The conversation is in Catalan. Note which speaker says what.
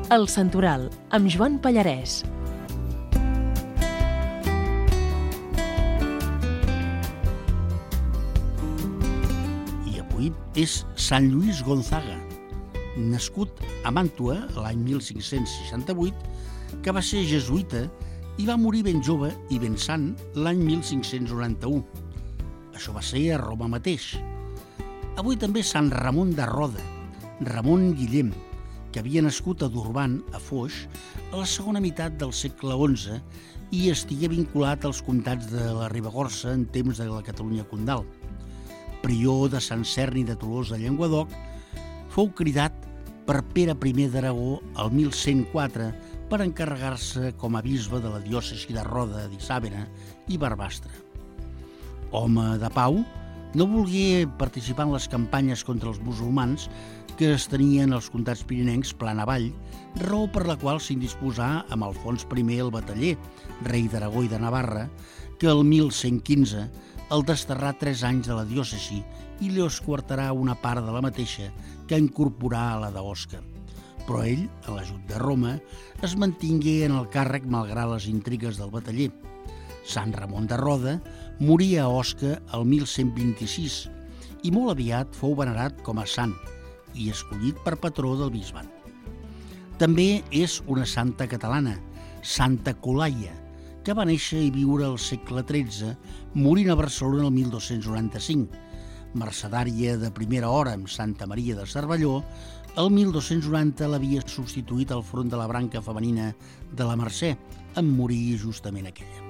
Speaker 1: El Santoral, amb Joan Pallarès.
Speaker 2: I avui és Sant Lluís Gonzaga, nascut a Màntua l'any 1568, que va ser jesuïta i va morir ben jove i ben sant l'any 1591. Això va ser a Roma mateix. Avui també Sant Ramon de Roda, Ramon Guillem, que havia nascut a Durban, a Foix, a la segona meitat del segle XI i estigué vinculat als comtats de la Ribagorça en temps de la Catalunya condal. Prior de Sant Cerni de Tolosa, Llenguadoc, fou cridat per Pere I d'Aragó el 1104 per encarregar-se com a bisbe de la diòcesi de Roda, d'Isàvena i Barbastre. Home de pau, no volgué participar en les campanyes contra els musulmans que es tenien als comtats pirinencs plan avall, raó per la qual s'indisposà amb Alfons I el Bataller, rei d'Aragó i de Navarra, que el 1115 el desterrà 3 anys de la diòcesi i li esquartarà una part de la mateixa que incorporà a la d'Osca. Però ell, a l'ajut de Roma, es mantingué en el càrrec malgrat les intrigues del Bataller. Sant Ramon de Roda moria a Osca el 1126 i molt aviat fou venerat com a sant i escollit per patró del bisbat. També és una santa catalana, Santa Colaia, que va néixer i viure al segle XIII, morint a Barcelona el 1295. Mercedària de primera hora amb Santa Maria de Cervelló, el 1290 l'havia substituït al front de la branca femenina de la Mercè, en morir justament aquella.